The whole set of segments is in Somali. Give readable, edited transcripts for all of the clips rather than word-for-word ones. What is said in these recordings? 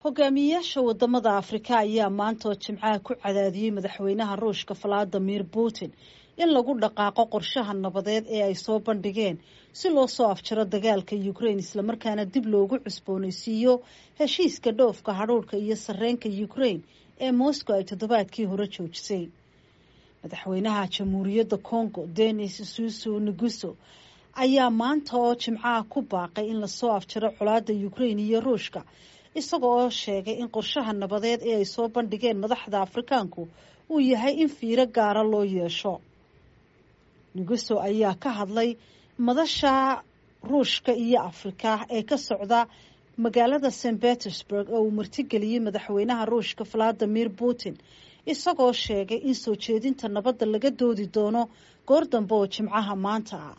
hogaamiyayaasha wadamada Afrika ayaa maanta oo Jimcaha ku cadaadiyay madaxweynaha Ruushka Vladimir Putin in lagu dhaqaaqo qorshaha nabadeed ee ay soo bandhigeen si loo soo afjaro dagaalka Ukraine isla markaana dib loogu cusboonaysiiyo heshiiska dhoofka hadhuudhka iyo sarreenka Ukraine ee Moscow ay toddobaadkii hore joojisay. madaxweynaha Jamhuuriyadda Congo Denis Sassou Nguesso ayaa maanta oo Jimcaha ku baaqay in la soo afjaro colaadda Ukraine iyo Ruushka isagoo sheegay in qorshaha nabadeed ee ay soo bandhigeen madaxda Afrikaanku uu yahay in fiiro gaara loo yeesho. Nguesso ayaa ka hadlay madasha Ruushka iyo Afrika ee ka socda magaalada St Petersburg oo uu martigeliyay madaxweynaha Ruushka Vladimir Putin isagoo sheegay in soo jeedinta nabadda laga doodi doono goor dambe oo Jimcaha maanta ah.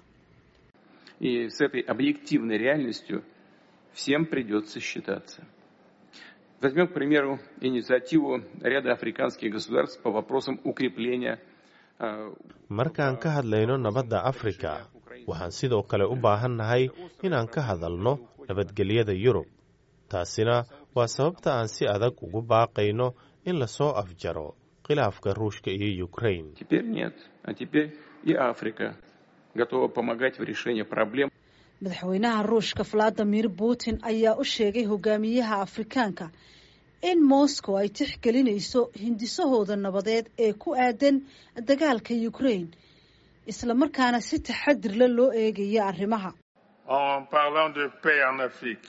И с этой объективной реальностью всем придется считаться. Возьмем, к примеру, инициативу ряда африканских государств по вопросам укрепления. Markaan ka hadlayno nabadda Afrika, waxaan sidoo kale u baahannahay inaan ka hadalno nabadgelyada Yurub. Taasina waa sababta aan si adag ugu baaqayno in la soo afjaro khilaafka Ruushka iyo Ukraine. Теперь нет, а теперь и Африка готова помогать в решении проблем. madaxweynaha Ruushka Vladimir Putin ayaa u sheegay hogaamiyaha Afrikaanka in Moscow ay tixgelinayso hindisahooda nabadeed ee ku aadan dagaalka Ukraine isla markaana si taxadir leh loo eegayo arrimaha. En parlant de paix en Afrique,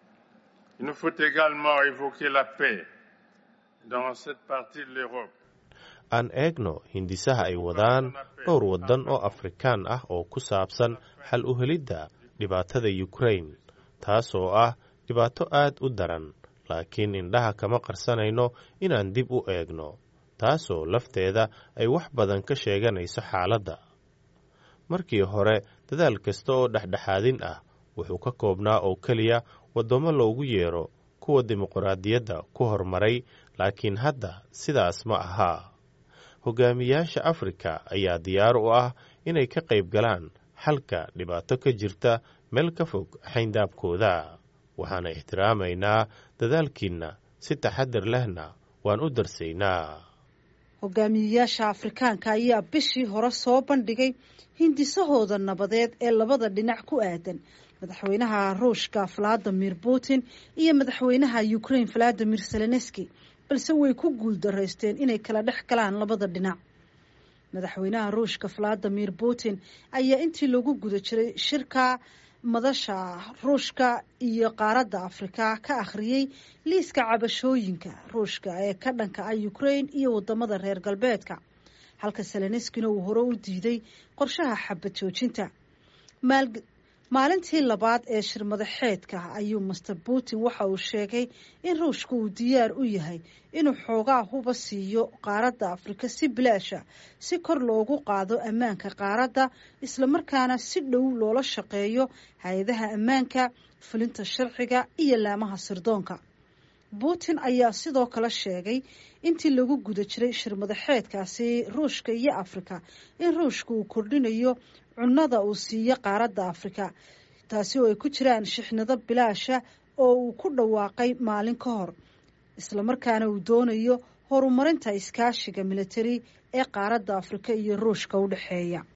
il nous faut également évoquer la paix dans cette partie de l'Europe. aan eegno hindisaha ay wadaan dhowr waddan oo Afrikaan ah oo ku saabsan xal u helidda dhibaatada Ukraine, taasoo ah dhibaato aad u daran, laakiin indhaha kama qarsanayno inaan dib u eegno, taasoo lafteeda ay wax badan ka sheeganayso xaaladda. Markii hore, dadaal kasta oo dhexdhexaadin ah wuxuu ka koobnaa oo keliya waddamo loogu yeero kuwa dimuqraadiyadda ku hormaray, laakiin hadda sidaas ma aha. Hogaamiyayaasha Afrika ayaa diyaar u ah inay ka qayb galaan xalka dhibaato ka jirta meel ka fog xayndaabkooda. Waxaana ixtiraamaynaa dadaalkiinna, si taxadir lehna waan u darsaynaa. hogaamiyayaasha Afrikaanka ayaa bishii hore soo bandhigay hindisahooda nabadeed ee labada dhinac ku aadan madaxweynaha Ruushka Vladimir Putin iyo madaxweynaha Ukraine Volodymyr Zelensky, balse way ku guuldareysteen inay kala dhex galaan labada dhinac. madaxweynaha Ruushka Vladimir Putin ayaa intii lagu guda jiray shirka madasha Ruushka iyo qaaradda Afrika ka akhriyay liiska cabashooyinka Ruushka ee ka dhanka ah Ukraine iyo wadamada reer galbeedka, halka Zelensky uu hore u diiday qorshaha xabad joojinta. maalintii labaad ee shir madaxeedka ayuu Mr Putin waxa uu sheegay in Ruushka uu diyaar u yahay inuu xoogaa huba siiyo qaaradda Afrika si bilaasha si kor loogu qaado ammaanka qaaradda isla markaana si dhow loola shaqeeyo hay'adaha ammaanka, fulinta sharciga iyo laamaha sirdoonka. Putin ayaa sidoo kale sheegay intii lagu guda jiray shir madaxeedkaasi Ruushka iyo Afrika in Ruushka uu kordhinayo cunnada uu siiyo qaaradda Afrika, taasi oo ay ku jiraan shixnado bilaasha oo uu ku dhawaaqay maalin ka hor, isla markaana uu doonayo horumarinta iskaashiga militari ee qaaradda Afrika iyo Ruushka u dhaxeeya.